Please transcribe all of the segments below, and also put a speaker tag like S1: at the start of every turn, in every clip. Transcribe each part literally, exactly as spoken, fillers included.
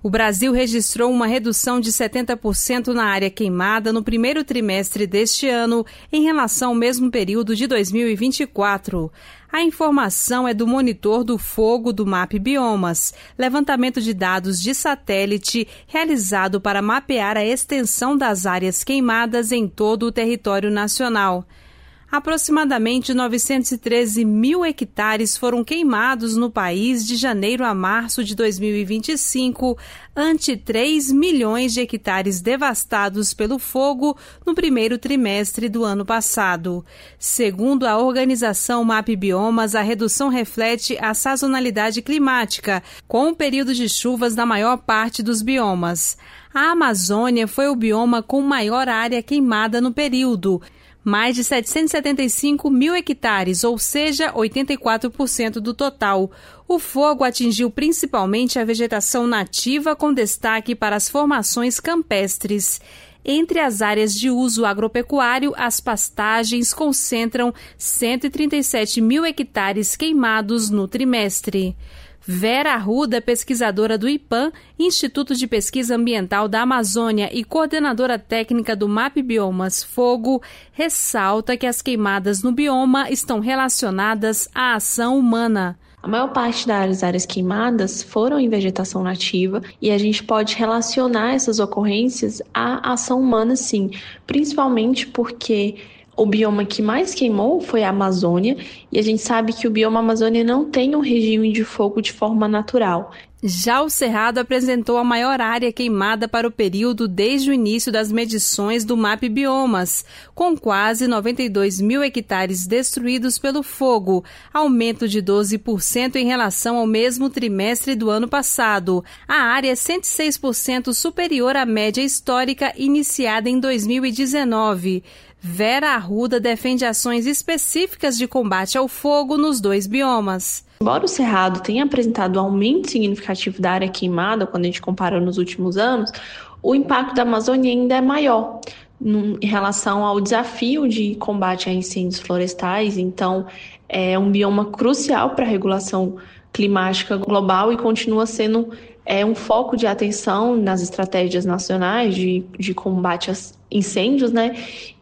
S1: O Brasil registrou uma redução de setenta por cento na área queimada no primeiro trimestre deste ano, em relação ao mesmo período de dois mil e vinte e quatro. A informação é do Monitor do Fogo do MapBiomas, levantamento de dados de satélite realizado para mapear a extensão das áreas queimadas em todo o território nacional. Aproximadamente novecentos e treze mil hectares foram queimados no país de janeiro a março de dois mil e vinte e cinco, ante três milhões de hectares devastados pelo fogo no primeiro trimestre do ano passado. Segundo a organização MapBiomas, a redução reflete a sazonalidade climática, com o período de chuvas na maior parte dos biomas. A Amazônia foi o bioma com maior área queimada no período, mais de setecentos e setenta e cinco mil hectares, ou seja, oitenta e quatro por cento do total. O fogo atingiu principalmente a vegetação nativa, com destaque para as formações campestres. Entre as áreas de uso agropecuário, as pastagens concentram cento e trinta e sete mil hectares queimados no trimestre. Vera Arruda, pesquisadora do IPAM, Instituto de Pesquisa Ambiental da Amazônia e coordenadora técnica do MapBiomas Fogo, ressalta que as queimadas no bioma estão relacionadas à ação humana.
S2: A maior parte das áreas queimadas foram em vegetação nativa e a gente pode relacionar essas ocorrências à ação humana, sim, principalmente porque o bioma que mais queimou foi a Amazônia, e a gente sabe que o bioma Amazônia não tem um regime de fogo de forma natural.
S1: Já o Cerrado apresentou a maior área queimada para o período desde o início das medições do MapBiomas, com quase noventa e dois mil hectares destruídos pelo fogo, aumento de doze por cento em relação ao mesmo trimestre do ano passado. A área é cento e seis por cento superior à média histórica iniciada em dois mil e dezenove. Vera Arruda defende ações específicas de combate ao fogo nos dois biomas.
S2: Embora o Cerrado tenha apresentado um aumento significativo da área queimada, quando a gente compara nos últimos anos, o impacto da Amazônia ainda é maior em relação ao desafio de combate a incêndios florestais. Então, é um bioma crucial para a regulação climática global e continua sendo é, um foco de atenção nas estratégias nacionais de, de combate a incêndios, né?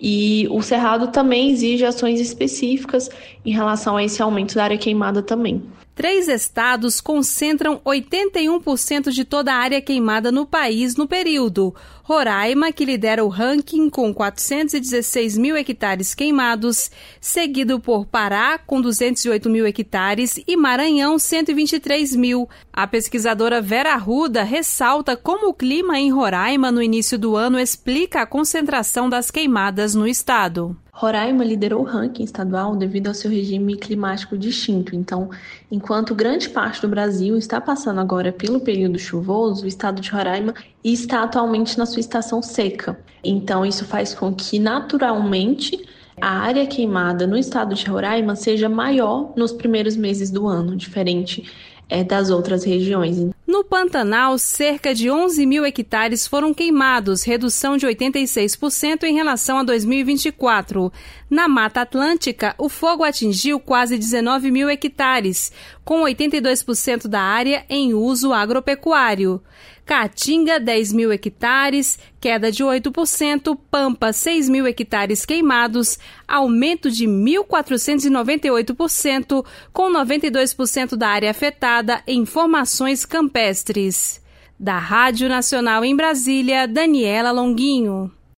S2: E o Cerrado também exige ações específicas em relação a esse aumento da área queimada também.
S1: Três estados concentram oitenta e um por cento de toda a área queimada no país no período. Roraima, que lidera o ranking com quatrocentos e dezesseis mil hectares queimados, seguido por Pará, com duzentos e oito mil hectares, e Maranhão, cento e vinte e três mil. A pesquisadora Vera Arruda ressalta como o clima em Roraima no início do ano explica a concentração das queimadas no estado.
S2: Roraima liderou o ranking estadual devido ao seu regime climático distinto. Então, enquanto grande parte do Brasil está passando agora pelo período chuvoso, o estado de Roraima está atualmente na sua estação seca. Então, isso faz com que, naturalmente, a área queimada no estado de Roraima seja maior nos primeiros meses do ano, diferente é, das outras regiões.
S1: No Pantanal, cerca de onze mil hectares foram queimados, redução de oitenta e seis por cento em relação a dois mil e vinte e quatro. Na Mata Atlântica, o fogo atingiu quase dezenove mil hectares, com oitenta e dois por cento da área em uso agropecuário. Caatinga, dez mil hectares, queda de oito por cento, Pampa, seis mil hectares queimados, aumento de mil quatrocentos e noventa e oito por cento, com noventa e dois por cento da área afetada em formações campestres. Da Rádio Nacional em Brasília, Daniela Longuinho.